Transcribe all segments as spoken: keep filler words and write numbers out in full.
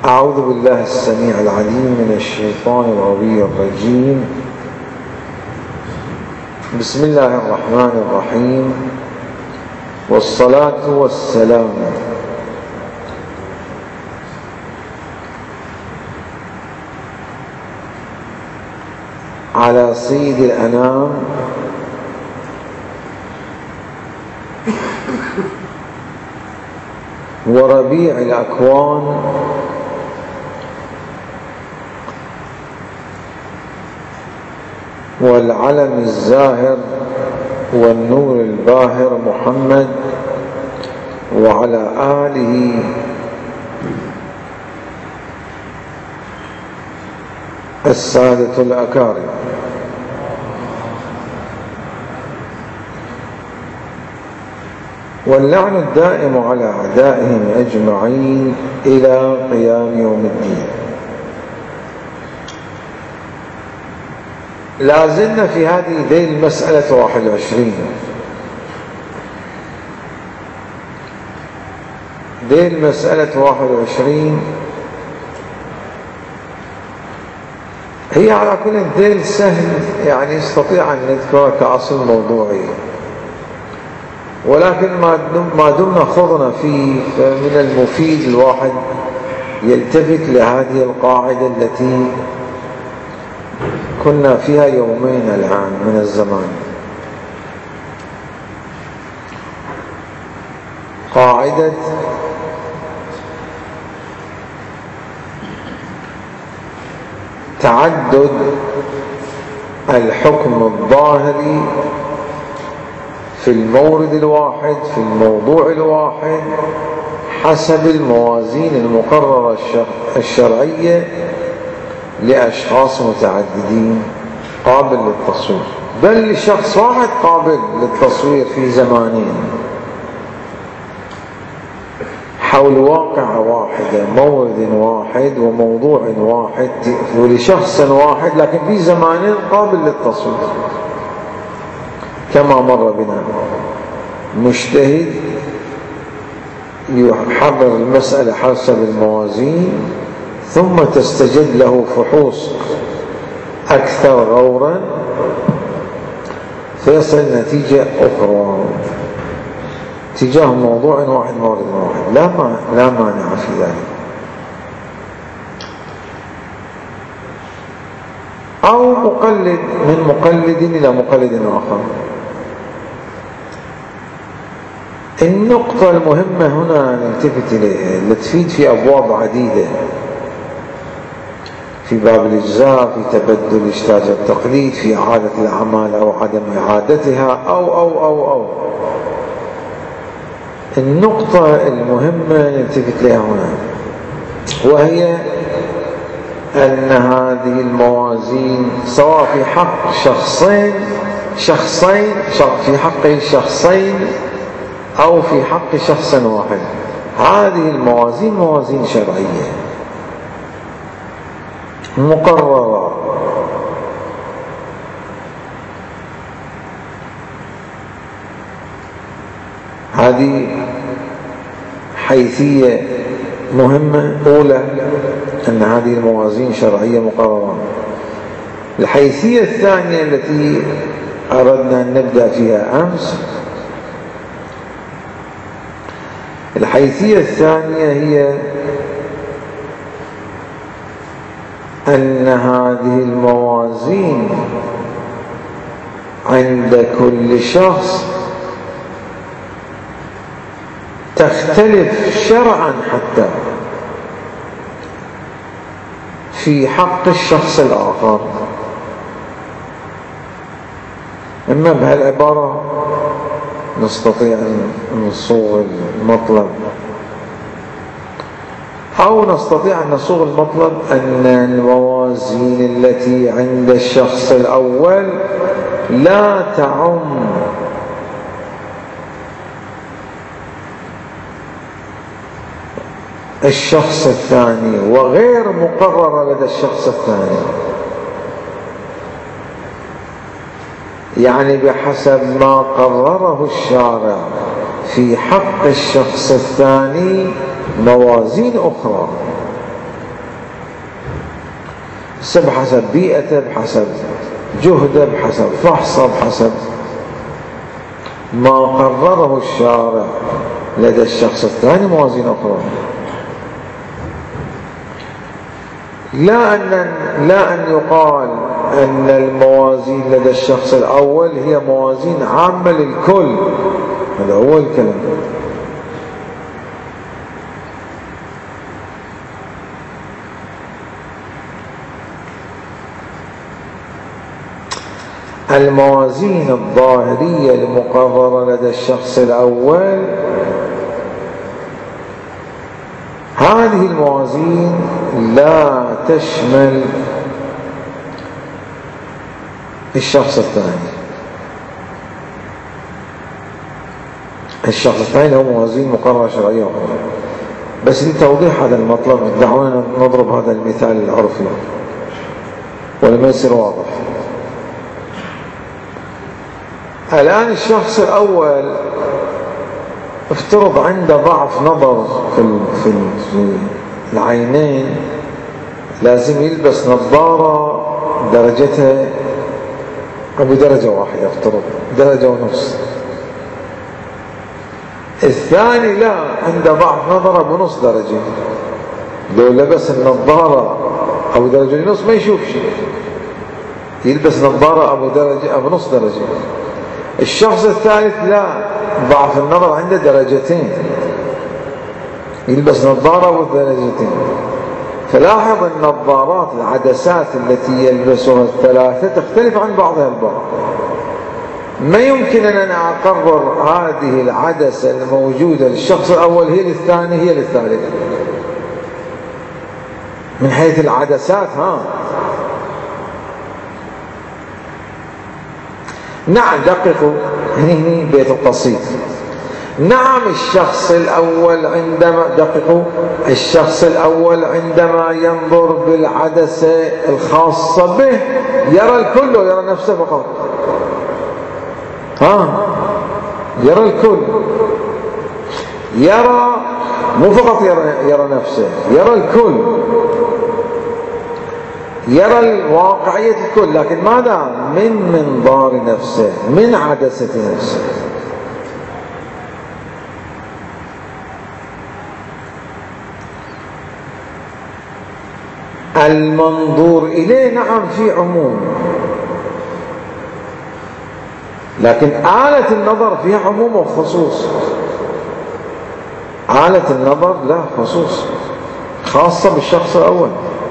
أعوذ بالله السميع العليم من الشيطان الغوي الرجيم. بسم الله الرحمن الرحيم، والصلاة والسلام على سيد الأنام وربيع الأكوان والعلم الزاهر والنور الباهر محمد وعلى آله السادة الأكارم. واللعن الدائم على أعدائهم أجمعين إلى قيام يوم الدين. لازلنا في هذه ذي المسألة واحد وعشرين، ذي المسألة واحد وعشرين هي على كل ذيل سهل، يعني يستطيع أن نذكرها كأصل موضوعي، ولكن ما دمنا خضنا فيه فمن المفيد الواحد يلتفت لهذه القاعدة التي كنا فيها يومين الآن من الزمان. قاعدة تعدد الحكم الظاهري في المورد الواحد في الموضوع الواحد حسب الموازين المقررة الشرعية لأشخاص متعددين قابل للتصوير، بل لشخص واحد قابل للتصوير في زمانين حول واقعة واحدة، مورد واحد وموضوع واحد ولشخص واحد، لكن في زمانين قابل للتصوير كما مر بنا. مجتهد يحرر المسألة حسب الموازين ثم تستجد له فحوص أكثر غورا فيصل نتيجة أخرى تجاه موضوع واحد مورد واحد، لا ما لا مانع في ذلك. أو مقلد من مقلد إلى مقلد آخر. النقطة المهمة هنا نلتفت إليها اللي تفيد في أبواب عديدة، في باب الإجزاء، في تبدل إشتاج التقليد، في إعادة الأعمال أو عدم إعادتها، أو أو أو أو النقطة المهمة نلتفت لها هنا وهي أن هذه الموازين سواء في حق شخصين شخصين في حق شخصين أو في حق شخص واحد، هذه الموازين موازين شرعية مقررة. هذه حيثية مهمة أولى، أن هذه الموازين شرعية مقررة. الحيثية الثانية التي أردنا أن نبدأ فيها أمس، الحيثية الثانية هي أن هذه الموازين عند كل شخص تختلف شرعا حتى في حق الشخص الآخر. إما بهالعبارة نستطيع أن نصوغ المطلب، أو نستطيع أن نصوغ المطلب أن الموازين التي عند الشخص الأول لا تعم الشخص الثاني وغير مقررة لدى الشخص الثاني، يعني بحسب ما قرره الشارع في حق الشخص الثاني موازين أخرى بحسب بيئته، بحسب جهده، بحسب فحصه، بحسب ما قرره الشارع لدى الشخص الثاني موازين أخرى. لا أن لا أن يقال أن الموازين لدى الشخص الأول هي موازين عامة للكل، هذا هو الكلام. الموازين الظاهرية المقررة لدى الشخص الأول، هذه الموازين لا تشمل الشخص الثاني. الشخص الثاني هو موازين مقررة شرعية أخرى. بس لتوضيح هذا المطلب دعونا نضرب هذا المثال العرفي ولما يصير واضح. الآن الشخص الأول افترض عنده ضعف نظر في في العينين، لازم يلبس نظارة درجتها أبو درجة واحدة، افترض درجة ونص. الثاني لا، عنده ضعف نظر أبو نص درجة، لو لبس النظارة أبو درجة ونص ما يشوف شيء، يلبس نظارة أبو درجة أبو نص درجة. الشخص الثالث لا، ضعف النظر عنده درجتين، يلبس نظارة أبو درجتين. فلاحظ النظارات العدسات التي يلبسها الثلاثة تختلف عن بعضها البعض. ما يمكن أن أنا أقرر هذه العدسة الموجودة للشخص الأول هي للثاني هي للثالث من حيث العدسات. ها نعم، دققوا هنا بيت القصيد. نعم الشخص الأول عندما دققوا الشخص الأول عندما ينظر بالعدسة الخاصة به يرى الكل ويرى نفسه فقط. ها يرى الكل، يرى مو فقط يرى, يرى نفسه، يرى الكل، يرى الواقعية الكل، لكن ماذا؟ من منظار نفسه، من عدسة نفسه. المنظور إليه نعم في عموم، لكن آلة النظر فيها عموم وخصوص. آلة النظر لا خصوص، خاصة بالشخص الأول.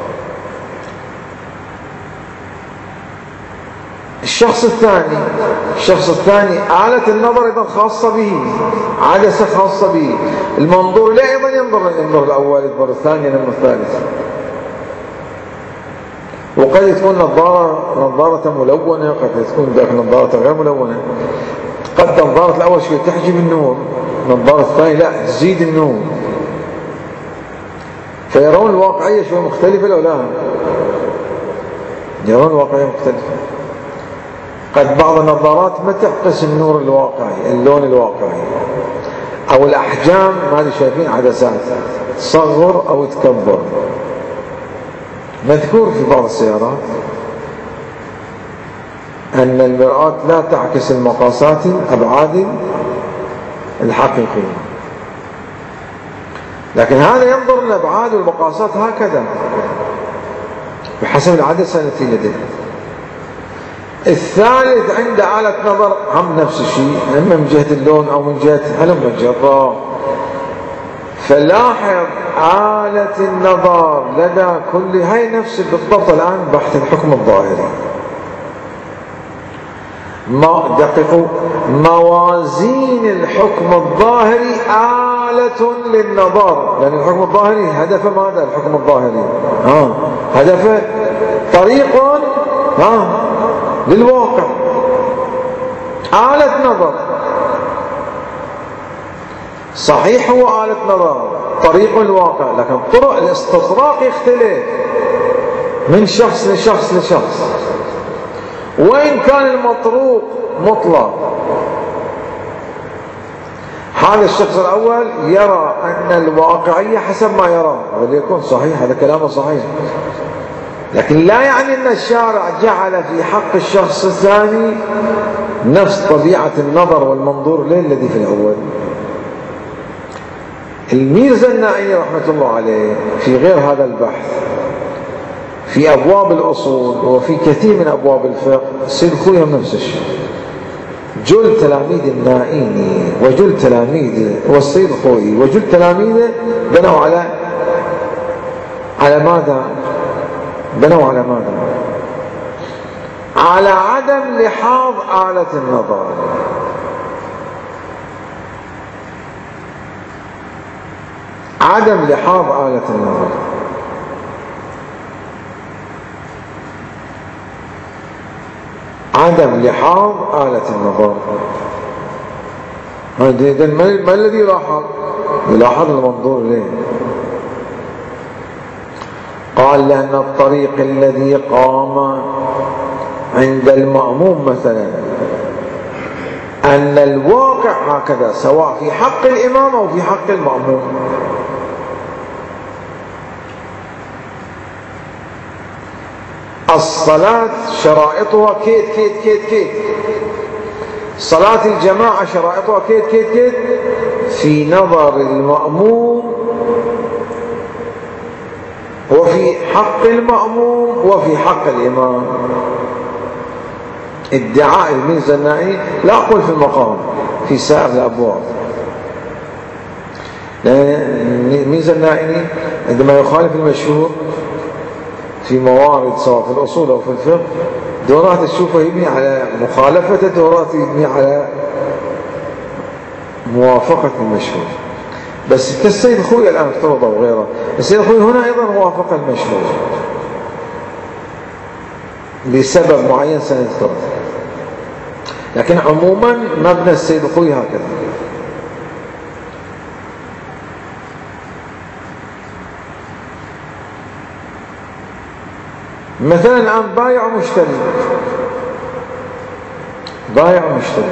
الشخص الثاني الشخص الثاني آلة النظر أيضا خاصة به، عدسة خاصة به. المنظور لا أيضا ينظر ينظر الأول، ينظر الثاني، ينظر الثالث. وقد تكون نظارة نظارة ملونة، قد تكون داخل نظارة غير ملونة. قد نظارة الأول شوي تحجب النور، نظارة الثاني لا تزيد النور، فيرون الواقعية شوي مختلفة لو لا يرون الواقعية مختلفة. قد بعض النظارات ما تعكس النور الواقعي، اللون الواقعي، أو الأحجام ما شايفين عدسات تصغر أو تكبر. مذكور في بعض السيارات أن المرآة لا تعكس المقاسات الأبعاد الحقيقية، لكن هذا ينظر الأبعاد والمقاسات هكذا بحسب العدسة التي لديه. الثالث عنده آلة نظر هم نفس الشيء، إما من جهة اللون أو من جهة هلم جرا. فلاحظ آلة النظر لدى كل هاي نفس بالضبط الآن بحث الحكم الظاهري. ما دققوا، موازين الحكم الظاهري آلة للنظر، لأن الحكم الظاهري هدف ماذا؟ الحكم الظاهري ها هدف طريق ها للواقع، آلة نظر. صحيح هو آلة نظر طريق الواقع، لكن طرق الاستطراق يختلف من شخص لشخص لشخص، وإن كان المطروق مطلق. هذا الشخص الأول يرى أن الواقعية حسب ما يرى، وليكن صحيح، هذا كلامه صحيح، لكن لا يعني أن الشارع جعل في حق الشخص الثاني نفس طبيعة النظر والمنظور له الذي في الأول. الميرزا النائي رحمة الله عليه في غير هذا البحث في أبواب الأصول وفي كثير من أبواب الفقه السيد الخوئي نفس الشيء. جل تلاميذ النائيني وجل تلاميذه والسيد الخوئي وجل تلاميذه بنوا على على ماذا؟ بنوا على ماذا؟ على عدم لحاظ آلة النظر. عدم لحاظ آلة النظر. عدم لحاظ آلة النظر. ما الذي يلاحظ؟ يلاحظ المنظور ليه. قال لأن الطريق الذي قام عند المأموم مثلا أن الواقع هكذا سواء في حق الإمام أو في حق المأموم. الصلاة شرائطها كيت كيت كيت كيت. صلاة الجماعة شرائطها كيت كيت كيت في نظر المأموم وفي حق المأموم وفي حق الإمام. ادعاء الميرزا النائي لا أقول في المقام، في سائر الأبواب. الميرزا النائي عندما يخالف المشهور في موارد سواء في الأصول أو في الفقه دورات تشوفه يبني على مخالفة، دورات يبني على موافقة المشهور. بس كالسيد الخوئي الآن افترض وغيره، السيد الخوئي هنا أيضا وافق المشهور لسبب معين سنذكره، لكن عموما مبنى السيد الخوئي هكذا. مثلا الآن بايع ومشتري، بايع ومشتري،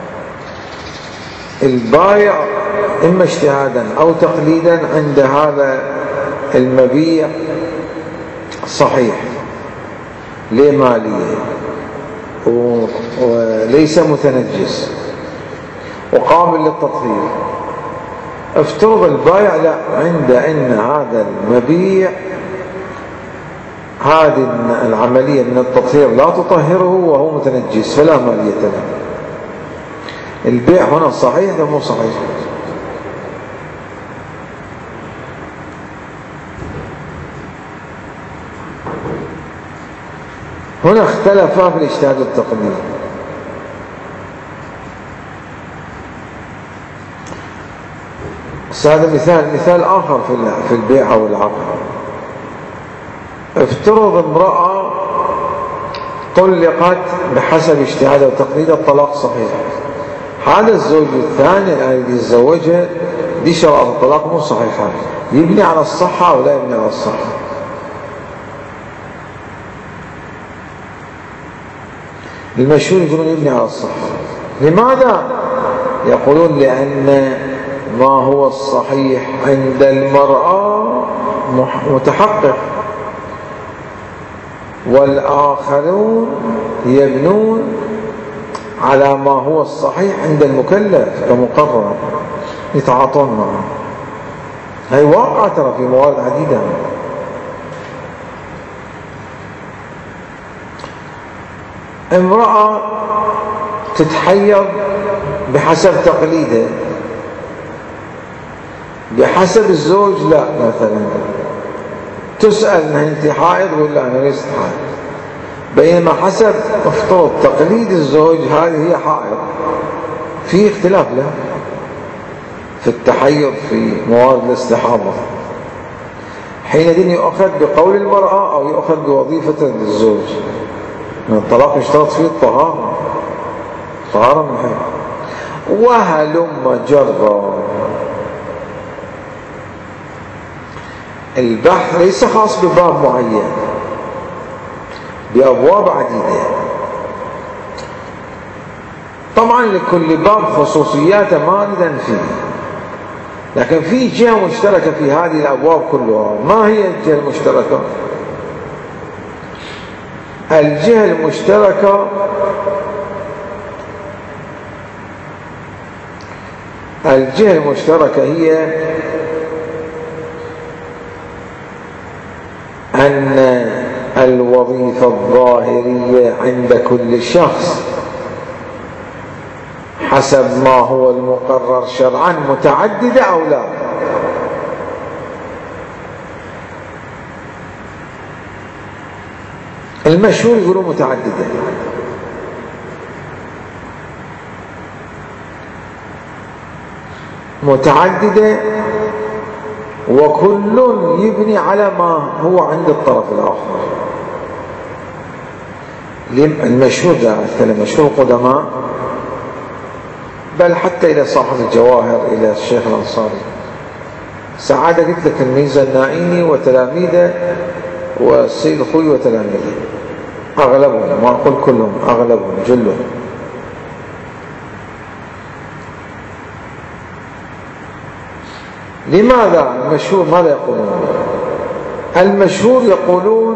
البايع إما اجتهادا أو تقليدا عند هذا المبيع صحيح لمالية وليس متنجس وقابل للتطهير. افترض البايع لا، عند أن هذا المبيع هذه العملية من التطهير لا تطهره وهو متنجس فلا مالية له. البيع هنا صحيح ده مو صحيح؟ هنا اختلفا في الاجتهاد والتقليد. هذا مثال مثال آخر في البيع أو العقد. افترض امرأة طلقت بحسب اجتهاد وتقليد الطلاق صحيح، هذا الزوج الثاني الذي يتزوجها دي شرائط الطلاق مو صحيحة، يبني على الصحة ولا يبني على الصحة؟ المشهور يقولون يبني على الصحة. لماذا؟ يقولون لأن ما هو الصحيح عند المرأة متحقق والآخرون يبنون على ما هو الصحيح عند المكلف كمقرر يتعاطون معه. هي واقع ترى في موارد عديدة. امرأة تتحيض بحسب تقليده، بحسب الزوج لا، مثلا تسأل انها انت حائض ولا انا ليست حائض، بينما حسب افترض تقليد الزوج هذه هي حائض. في اختلاف له في التحيض في موارد الاستحاضة. حينئذ يؤخذ بقول المرأة او يؤخذ بوظيفة الزوج. الطلاق يشترط فيه الطهارة، طهارة من حيث وهلم جرا. البحث ليس خاص بباب معين، بأبواب عديدة. طبعا لكل باب خصوصيات ما نريد فيه، لكن في جهة مشتركة في هذه الأبواب كلها. ما هي الجهة المشتركة؟ الجهة المشتركة الجهة المشتركة هي أن الوظيفة الظاهرية عند كل شخص حسب ما هو المقرر شرعا متعددة أو لا. المشهور يقولوا متعددة، متعددة وكل يبني على ما هو عند الطرف الآخر. المشهور ده أتكلم مشهور القدماء، بل حتى إلى صاحب الجواهر إلى الشيخ الأنصاري. سعادة قلت لك الميزة النائيني وتلاميذه والسيد الخوي وتلاميذه أغلبهم، ما أقول كلهم، أغلبهم جلهم. لماذا المشهور ماذا يقولون؟ المشهور يقولون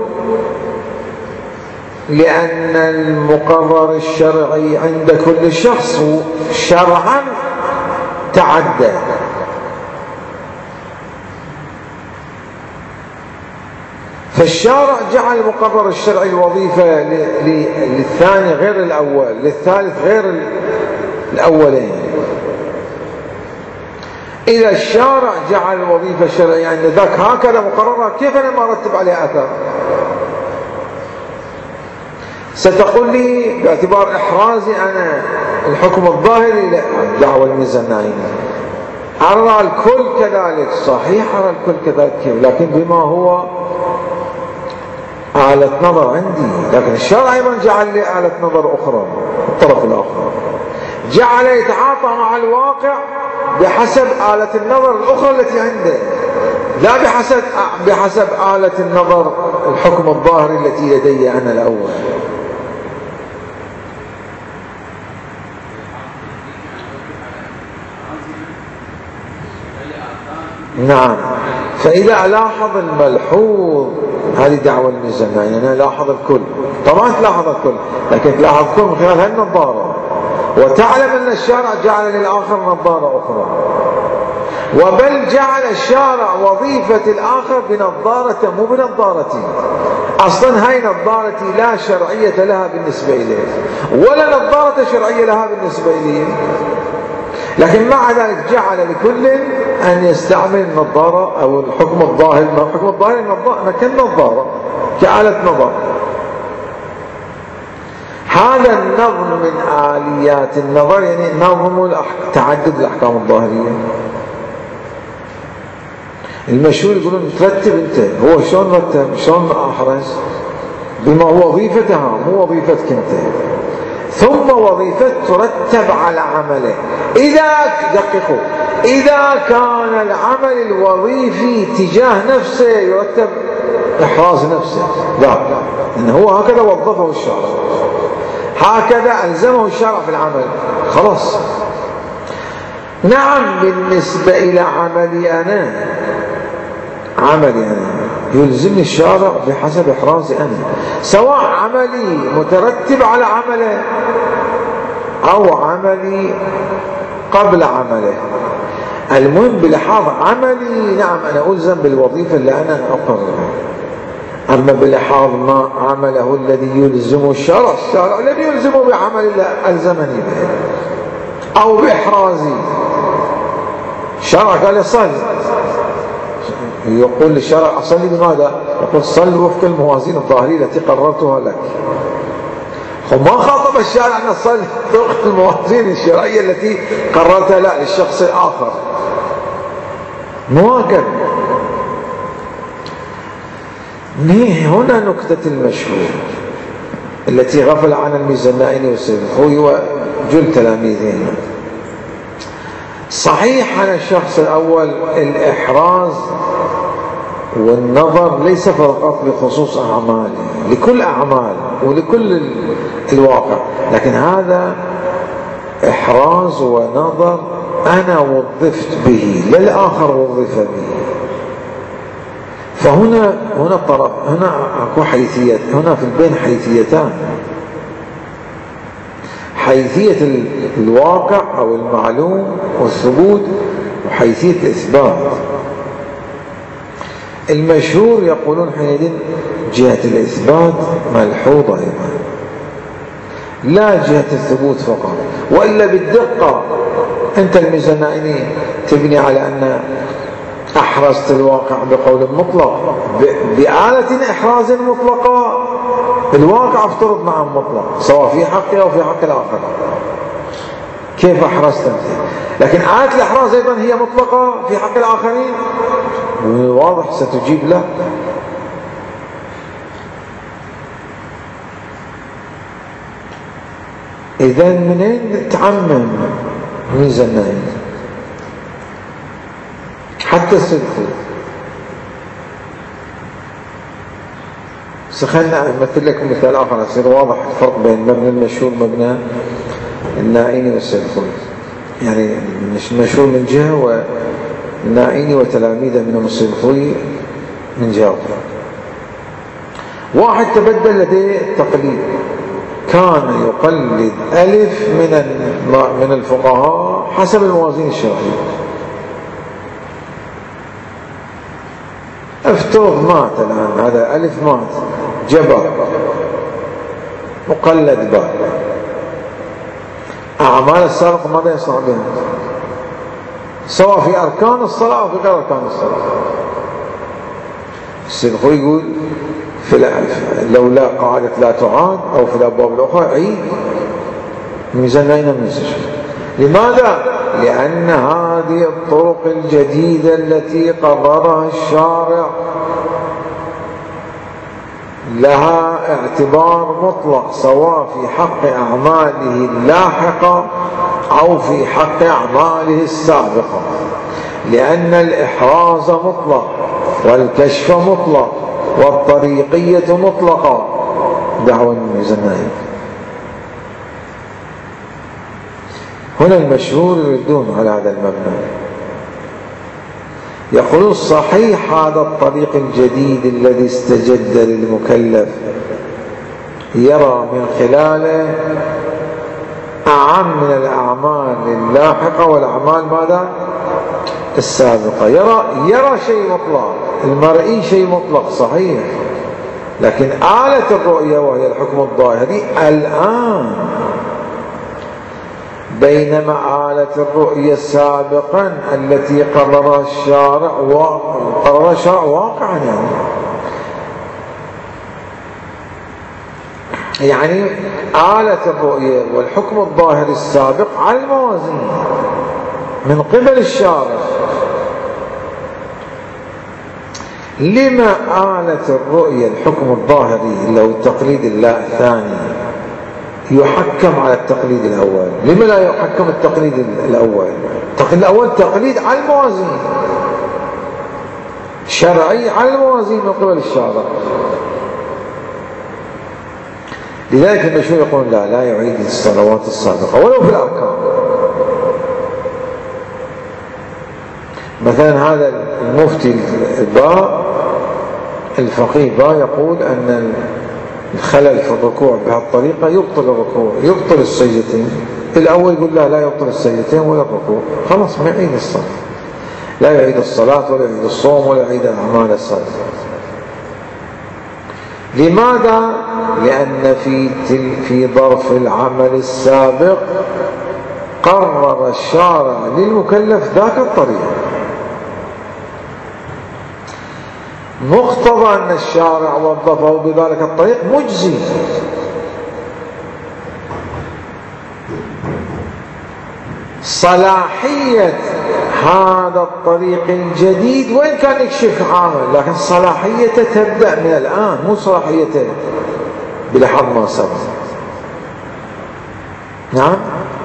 لأن المقرر الشرعي عند كل شخص شرعا تعدى، فالشارع جعل المقرر الشرعي الوظيفة للثاني غير الأول، للثالث غير الأولين. إذا الشارع جعل الوظيفة الشرعية عند ذاك هكذا مقررة، كيف أنا ما أرتب عليها أثر؟ ستقول لي باعتبار إحرازي أنا الحكم الظاهري لا، دعوة الميزة النائينة أرى الكل كذلك، صحيح أرى الكل كذلك، لكن بما هو آلة نظر عندي. لكن الشرع أيضا جعل لي آلة نظر أخرى، الطرف الآخر جعل يتعاطى مع الواقع بحسب آلة النظر الأخرى التي عنده، لا بحسب بحسب آلة النظر الحكم الظاهري التي لدي أنا الأول. نعم. فإذا ألاحظ الملحوظ، هذه دعوة الميزة النائينة، أنا ألاحظ الكل، طبعا تلاحظ الكل، لكن تلاحظ الكل من خلال هالنظارة، وتعلم أن الشارع جعل للآخر نظارة أخرى، وبل جعل الشارع وظيفة الآخر بنظارته مو بنظارتي. أصلا هاي نظارتي لا شرعية لها بالنسبة إليه، ولا نظارة شرعية لها بالنسبة إليه، لكن مع ذلك جعل لكل أن يستعمل النظارة أو الحكم الظاهر. الحكم الظاهر كالنظارة كآلة نظر. هذا النظم من آليات النظر، يعني نظم تعدد الأحكام الظاهرية. المشهور يقولون ترتب أنت، هو شلون رتب؟ شلون أحرز؟ بما هو وظيفتها مو وظيفتك أنت، ثم وظيفة ترتب على عمله. إذا دققوا، إذا كان العمل الوظيفي تجاه نفسه يرتب إحراز نفسه، لا، إنه هو هكذا وظفه الشارع، هكذا ألزمه الشارع في العمل، خلاص. نعم، بالنسبة إلى عملي أنا، عملي أنا يلزمني الشارع بحسب إحرازي أنا، سواء عملي مترتب على عمله أو عملي قبل عمله. المهم بلحاظ عملي، نعم أنا ألزم بالوظيفة اللي أنا أقررها، أما بلحاظ ما عمله الذي يلزمه الشرع، الشرع الذي يلزمه بعمل الله ألزمني به أو بإحرازي. الشرع قال صل، يقول للشرع أصلي بماذا؟ يقول صل وفق الموازين الظاهرية التي قررتها لك. وما خاطب الشارع أن صل وفق الموازين الشرعية التي قررتها لا للشخص الآخر، مو هكذا. هنا نكتة المشهور التي غفل عن الميزة النائيني والسيد الخوي وجل تلاميذهما. صحيح أن الشخص الأول الإحراز والنظر ليس فقط بخصوص أعماله، لكل أعمال ولكل الواقع، لكن هذا إحراز ونظر أنا وظفت به، لا الآخر وظف به. فهنا هنا طرف، هنا اكو حيثيات، هنا في البين حيثيتان: حيثية الواقع أو المعلوم والثبوت، وحيثية الإثبات. المشهور يقولون حينئذ جهة الإثبات ملحوظة أيضا، لا جهة الثبوت فقط. وإلا بالدقة أنت الميزانائي تبني على أن أحرزت الواقع بقول مطلق بآلة إحراز مطلقة، الواقع افترض معه مطلق سواء في حقي أو في حق الآخر. كيف أحرزت أنت؟ لكن آلة الإحراز أيضا هي مطلقة في حق الآخرين، واضح ستجيب لا. إذا منين تعمم ميزانين؟ حتى السلفي. خلنا أمثل لكم مثال آخر يصير واضح الفرق بين مبنى المشهور ومبنى النائيني والسلفي. يعني المشهور من جهة والنائيني وتلاميذه منهم السلفي من جهة أخرى. واحد تبدل لديه التقليد، كان يقلد ألف من من الفقهاء حسب الموازين الشرعية. افترض مات الآن هذا ألف، مات جبر مقلد باء، أعمال السابق ماذا يصنع بها؟ سواء في أركان الصلاة أو في غير أركان الصلاة. السلفي يقول في لولا قاعدة لا تعاد أو في الأبواب الأخرى عيد ميزانين من الشيء. لماذا؟ لأن هذه الطرق الجديدة التي قررها الشارع لها اعتبار مطلق سواء في حق أعماله اللاحقة أو في حق أعماله السابقة، لأن الإحراز مطلق والكشف مطلق والطريقية مطلقة. دعوة الميزانين. هنا المشهور يردون على هذا المبنى، يقولون صحيح هذا الطريق الجديد الذي استجد للمكلف يرى من خلاله أعم من الأعمال اللاحقة والأعمال ماذا؟ السابقة. يرى يرى شيء مطلق، المرئي شيء مطلق صحيح، لكن آلة الرؤية وهي الحكم الظاهري الآن، بينما آلة الرؤية سابقا التي قررها الشارع قررها الشارع واقعا، يعني يعني آلة الرؤية والحكم الظاهري السابق على الموازين من قبل الشارع. لما آلة الرؤية الحكم الظاهري اللي هو التقليد الله الثاني يحكم على التقليد الأول؟ لما لا يحكم التقليد الأول؟ التقليد الأول تقليد على الموازين، شرعي على الموازين من قبل الشارع. لذلك المشهور يقول لا لا يعيد الصلوات السابقة ولو في الأركان. مثلا هذا المفتي الباء الفقيه باء يقول أن الخلل في الركوع بهالطريقة يبطل الركوع، يبطل السجدتين. الأول يقول لا لا يبطل السجدتين ولا الركوع، خلاص ما يعيد الصلاة، لا يعيد الصلاة ولا يعيد الصوم ولا يعيد الأعمال السابقة. لماذا؟ لأن في في ظرف العمل السابق قرر الشارع للمكلف ذاك الطريق، مقتضى أن الشارع وظفه بذلك الطريق مجزي. صلاحية هذا الطريق الجديد وإن كان يكشف عامل، لكن صلاحيته تبدأ من الآن، مو صلاحيته بلحظ ما سبق. نعم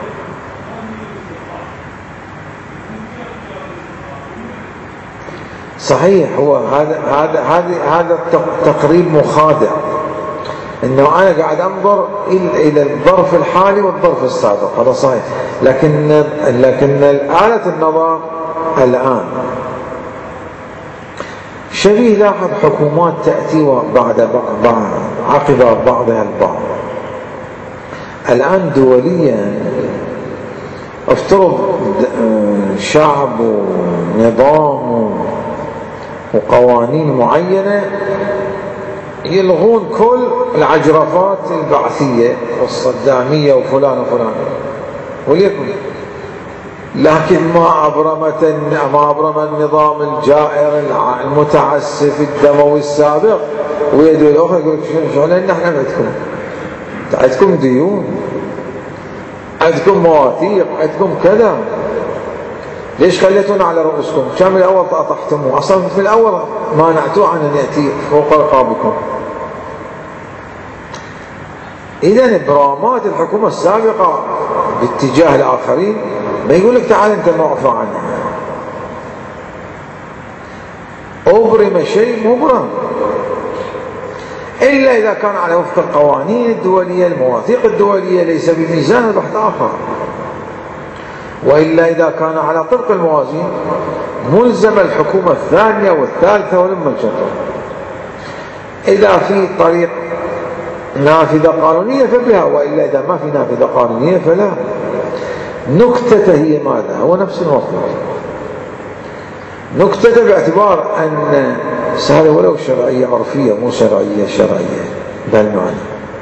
صحيح. هو هذا هذا هذا هذا التقريب مخادع، انه انا قاعد انظر الى الظرف الحالي والظرف السابق، هذا صحيح، لكن لكن آلة النظر الان شبيه لاحظ حكومات تأتي بعد بعض عقب بعضها البعض. الآن دوليا افترض شعب ونظام وقوانين معينة يلغون كل العجرفات البعثية والصدامية وفلان وفلان وليكن، لكن ما أبرمت ما أبرم النظام الجائر المتعسف الدموي السابق، ويدوا الأخرى يقول شو لأن احنا عندكم عندكم ديون، عندكم مواثيق، عندكم كذا، ليش خليتونا على رؤوسكم؟ كان من الأول أطحتموه، أصلا في الأول مانعتوه عن أن يأتي فوق رقابكم. إذن إبرامات الحكومة السابقة باتجاه الآخرين ما يقول لك تعال أنت معفى عنه، أبرم شيء مبرم إلا إذا كان على وفق القوانين الدولية المواثيق الدولية ليس بميزان البحث آخر، وإلا إذا كان على طبق الموازين ملزم الحكومة الثانية والثالثة ولما الجرة. إذا في طريق نافذة قانونية فبها، وإلا إذا ما في نافذة قانونية فلا. نكتة هي ماذا؟ هو نفس المطلب. نكتة باعتبار أن سهل ولو شرعية عرفية مو شرعية شرعية بالمعنى.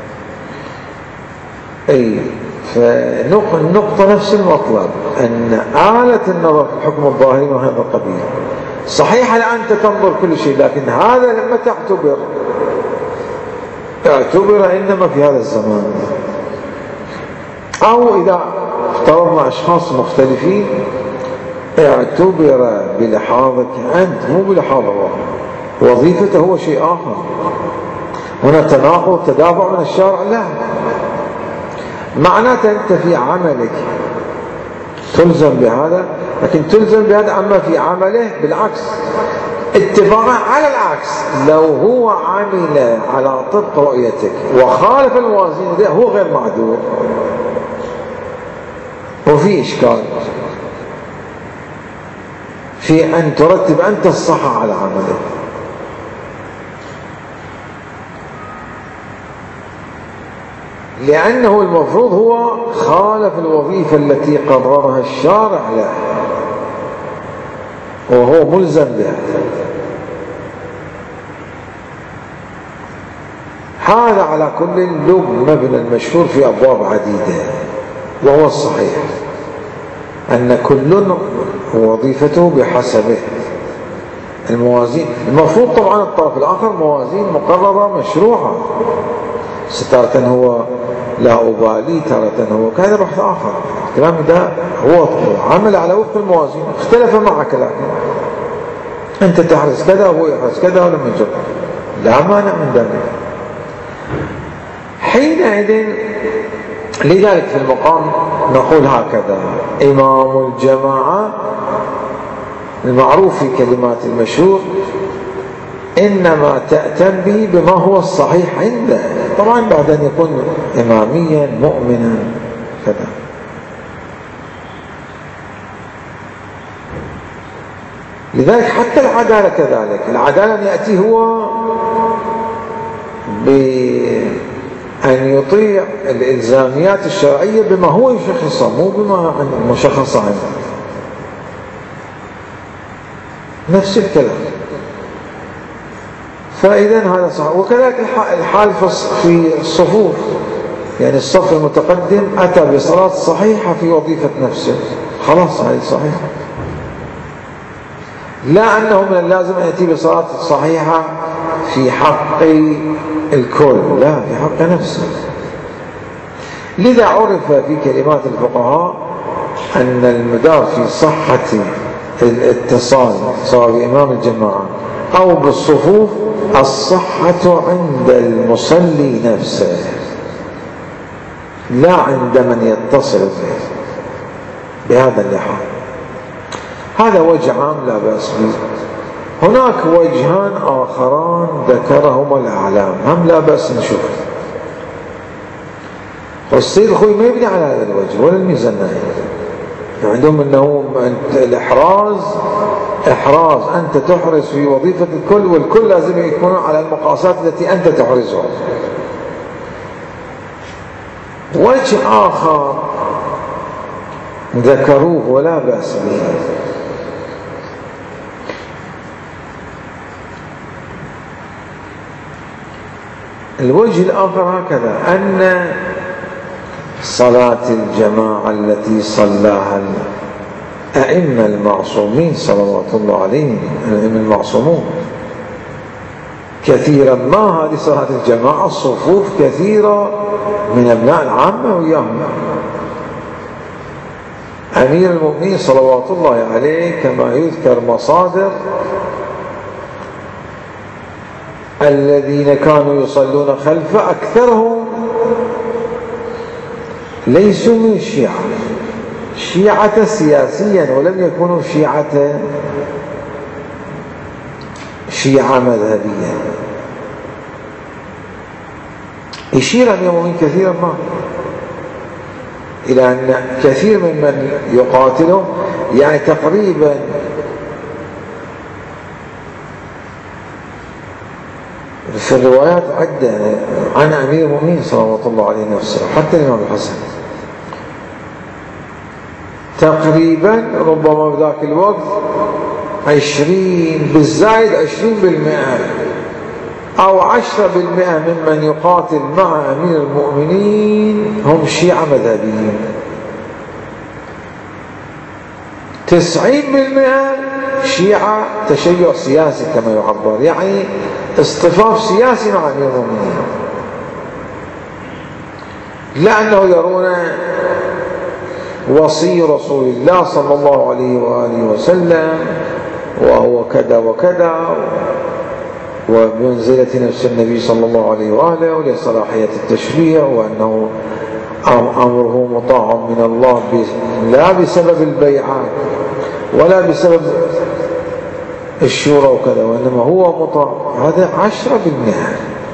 أي فالنقطة نفس المطلب، أن آلة النظر في الحكم الظاهري من هذا القبيل صحيح الآن تنظر كل شيء، لكن هذا لما تعتبر اعتبر إنما في هذا الزمان، أو إذا افترضنا أشخاص مختلفين اعتبر بلحاظك أنت مو بلحاظه، وظيفته هو شيء آخر. هنا تناقض تدافع من الشارع؟ لا، معناته أنت في عملك تلزم بهذا، لكن تلزم بهذا، أما في عمله بالعكس اتفاقا على العكس. لو هو عمل على طبق رؤيتك وخالف الموازين هو غير معذور وفي إشكال في أن ترتب أنت الصحة على عمله. لأنه المفروض هو خالف الوظيفة التي قررها الشارع له وهو ملزم بها. هذا على كل لب مبنى المشهور في أبواب عديدة، وهو الصحيح أن كل وظيفته بحسبه. الموازين المفروض طبعا الطرف الآخر موازين مقررة مشروعة، ستارة هو لا أبالي، تارة هو كذا، بحث آخر. الكلام ده هو عمل على وفق الموازين، اختلف معك، لكن أنت تحرز كذا وهو يحرز كذا ولم يجب، لا مانع من ذلك. حينئذ لذلك في المقام نقول هكذا: إمام الجماعة المعروف في كلمات المشهور إنما تأتم به بما هو الصحيح عنده، طبعا بعد أن يكون إماميا مؤمنا كذا. لذلك حتى العدالة كذلك، العدالة أن يأتي هو بأن يطيع الإلزاميات الشرعية بما هو يشخصه مو بما مشخص عنه. نفس الكلام. فإذا هذا صحيح. وكذلك الحال في الصفوف، يعني الصف المتقدم أتى بصلاة صحيحة في وظيفة نفسه، خلاص هذه صحيحة. لا أنه من اللازم أن يأتي بصلاة صحيحة في حق الكل، لا، في حق نفسه. لذا عرف في كلمات الفقهاء أن المدار في صحة الاتصال سواء بإمام الجماعة أو بالصفوف الصحة عند المصلي نفسه، لا عند من يتصل به بهذا اللحاظ. هذا وجه عام لا بأس به. هناك وجهان آخران ذكرهما الأعلام هم لا بأس نشوف. والسيد الخوي ما يبني على هذا الوجه ولا الميزان، عندهم أنه الإحراز إحراز، أنت تحرز في وظيفة الكل، والكل لازم يكونوا على المقاسات التي أنت تحرزها. وجه آخر ذكروه ولا بأس به، الوجه الآخر هكذا، أن صلاة الجماعة التي صلاها الأئمة المعصومين صلوات الله عليهم، الأئمة المعصومون كثيرا ما هذه صلاة الجماعة، الصفوف كثيرة من أبناء العامة وياهم. أمير المؤمنين صلوات الله عليه كما يذكر مصادر الذين كانوا يصلون خلفه أكثرهم ليسوا من الشيعة، شيعة سياسيا، ولم يكونوا شيعة شيعة مذهبية. يشير أمير المؤمنين كثيرا ما إلى أن كثير ممن يقاتلهم، يعني تقريبا في الروايات عدة عن أمير المؤمنين صلوات الله عليه نفسه حتى الإمام الحسن، تقريبا ربما بذاك الوقت عشرين بالزايد عشرين بالمئة أو عشرة بالمئة ممن يقاتل مع أمير المؤمنين هم شيعة مذهبيين، تسعين بالمئة شيعة تشيع سياسي كما يعبر، يعني اصطفاف سياسي مع أمير المؤمنين، لأنه يرون وصي رسول الله صلى الله عليه وآله وسلم وهو كذا وكذا، وبمنزلة نفس النبي صلى الله عليه وآله، ولصلاحية التشريع، وأنه أمره مطاع من الله لا بسبب البيعات ولا بسبب الشورى وكذا، وإنما هو مطاع. هذا عشرة بالمئة.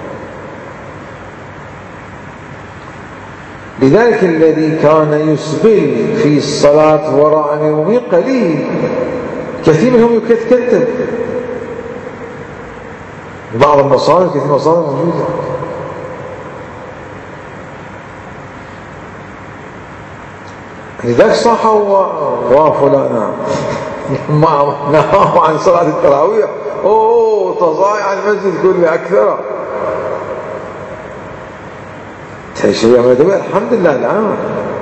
لذلك الذي كان يسبل في الصلاة وراء أمير المؤمنين قليل، كثير منهم يكتب بعض المصادر، كثير مصادر موجودة. لذلك صحوا وفلانا ما نهوا عن صلاة التراويح، اوه تضايع المسجد كله أكثر. تشيع مذهبي الحمد لله الآن،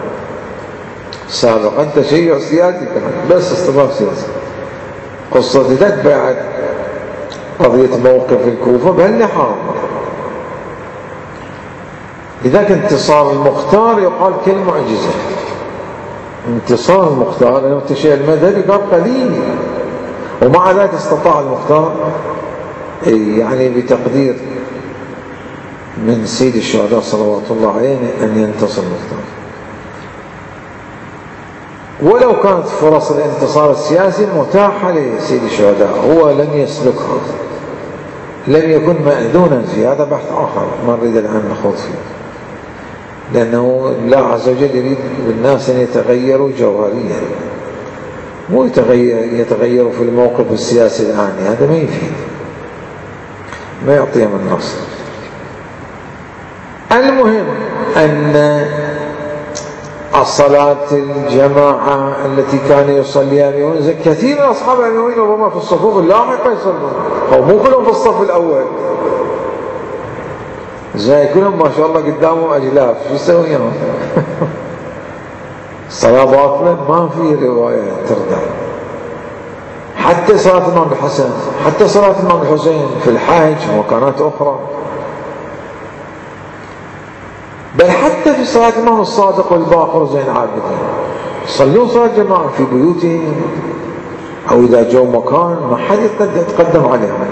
سابقا تشيع سياسي كمان، بس اصطفاف سياسي. قصة ذاك بعد قضية موقف الكوفة بهاللحاظ. لذلك انتصار المختار يقال كالمعجزة، انتصار المختار لأنه التشيع المذهبي كان قليل، ومع ذلك استطاع المختار يعني بتقدير من سيد الشهداء صلوات الله عليه أن ينتصر المختار. ولو كانت فرص الانتصار السياسي متاحة لسيد الشهداء هو لن يسلكها، لم يكن مأذونا فيه. هذا بحث آخر ما نريد الآن نخوض فيه، لأنه الله عز وجل يريد بالناس أن يتغيروا جوهريا، مو يتغير يتغيروا في الموقف السياسي الآن، هذا ما يفيد، ما يعطيهم النصر. المهم أن الصلاة الجماعة التي كان يصليها أمير المؤمنين، كثير من أصحاب أمير المؤمنين ربما في الصفوف اللاحقة يصلون، أو مو كلهم في الصف الأول، زي كلهم ما شاء الله قدامهم أجلاف، شو يسوي هنا؟ الصلاة باطلة، ما في رواية ترضى. حتى صلاة الإمام الحسن، حتى صلاة الإمام الحسين في الحج ومكانات أخرى، بل حتى في صلاة الإمام الصادق والباقر زين العابدين يصلون صلاة جماعة في بيوتهم، أو إذا جو مكان ما حد يتقدم عليهم،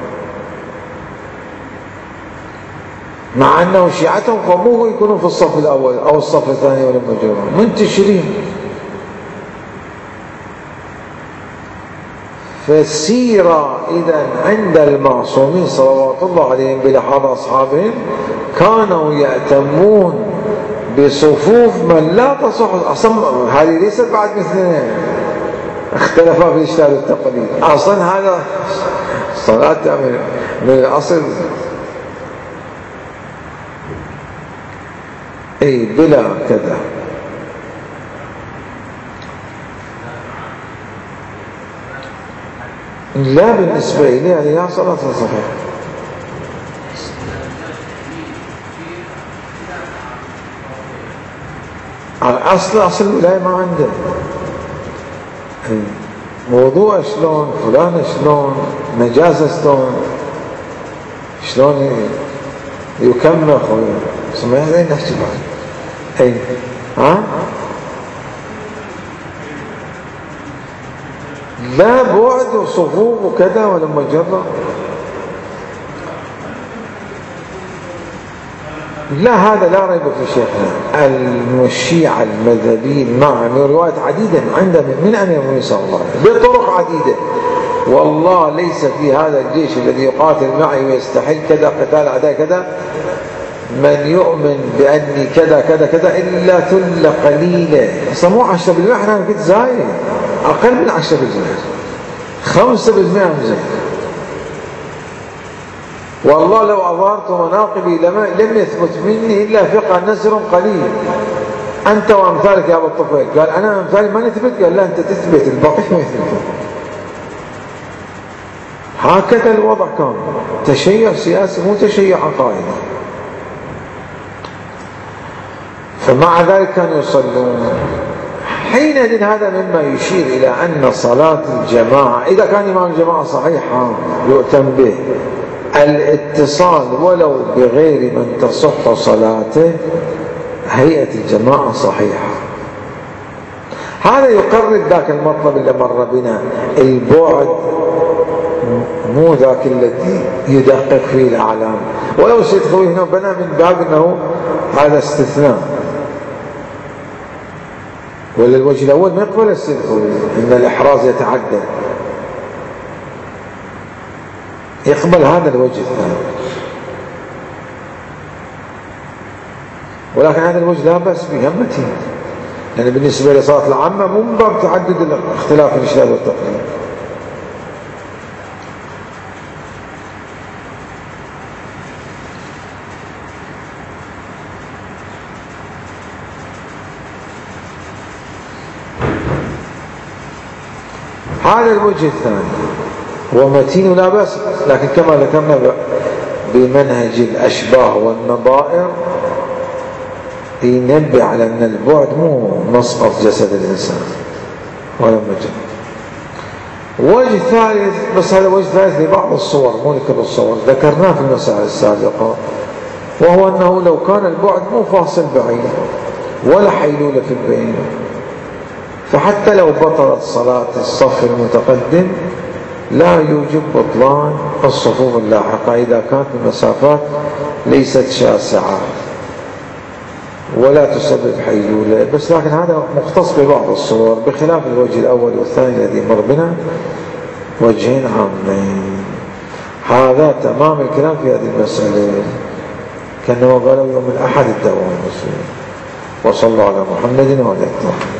مع أنه شيعتهم قاموه يكونوا في الصف الأول أو الصف الثاني ولا مجرد منتشرين. فالسيرة إذن عند المعصومين صلوات الله عليهم بلحاظ أصحابهم كانوا يأتمون بصفوف من لا تصح. أصلا هذه ليست بعد مثلنا، اختلفا في الإجتهاد والتقليد. أصلا هذا صلاة من, من الأصل أي بلا كذا. لا بالنسبة إليه لا صلاة صحيحة. أصل أصل الولاية ما عنده موضوع شلون فلان شلون نجاسة شلون شلون يكمخ سمعنا هذا نحكي بعد أي ها لا بعد وصفوف وكذا ولا مجرد. لا هذا لا ريب في شيخنا. الشيعة المذهبيين مع روايات عديدة عندهم من أن يروي صلى الله عليه وسلم بطرق عديدة. والله ليس في هذا الجيش الذي يقاتل معي ويستحل كذا قتال أعداء كذا من يؤمن بأني كذا كذا كذا إلا ثلة قليلة. أصلا مو عشرة بالمئة، احنا كنت زايد أقل من عشرة بالمئة، خمسة بالمئة مزيد. والله لو أظهرت مناقبي لم يثبت مني إلا فقه نزر قليل. أنت وأمثالك يا أبو الطفيل. قال أنا أمثالي ما نثبت. قال لا أنت تثبت، الباقي ما يثبت. هكذا الوضع كان تشيع سياسي مو تشيع عقائدي. فمع ذلك كانوا يصلون. حينئذ هذا مما يشير إلى أن صلاة الجماعة إذا كان إمام الجماعة صحيحا يؤتم به. الاتصال ولو بغير من تصح صلاته هيئة الجماعة صحيحة. هذا يقرب ذاك المطلب اللي مر بنا. البعد مو ذاك الذي يدقق فيه الأعلام. ولو سيدخل هنا بنا من باب أنه هذا استثناء. ولا الوجه الأول ما يقبل السيدخل إن الإحراز يتعدى. يقبل هذا الوجه الثاني. ولكن هذا الوجه لا بأس به همتين. يعني بالنسبة لصلاة العامة مو من باب تعدد الاختلاف الإجتهاد والتقليد. هذا الوجه الثاني ومتين لا بأس. لكن كما ذكرنا بمنهج الأشباه والنظائر ينبه على أن البعد مو مسقط جسد الإنسان ولا مجرد. وجه ثالث، بس هذا وجه ثالث لبعض الصور مو لكل الصور، ذكرناه في المسائل السابقة، وهو أنه لو كان البعد مو فاصل بعيد ولا حيلولة في البين، فحتى لو بطلت صلاة الصف المتقدم لا يوجب بطلان الصفوف اللاحقة إذا كانت المسافات ليست شاسعة ولا تسبب حيلولة. بس لكن هذا مختص ببعض الصور، بخلاف الوجه الأول والثاني الذي مر بنا وجهين عامين. هذا تمام الكلام في هذه المسألة كأنما قالوا يوم الأحد الدوام. وصلى الله على محمد وعلى آله.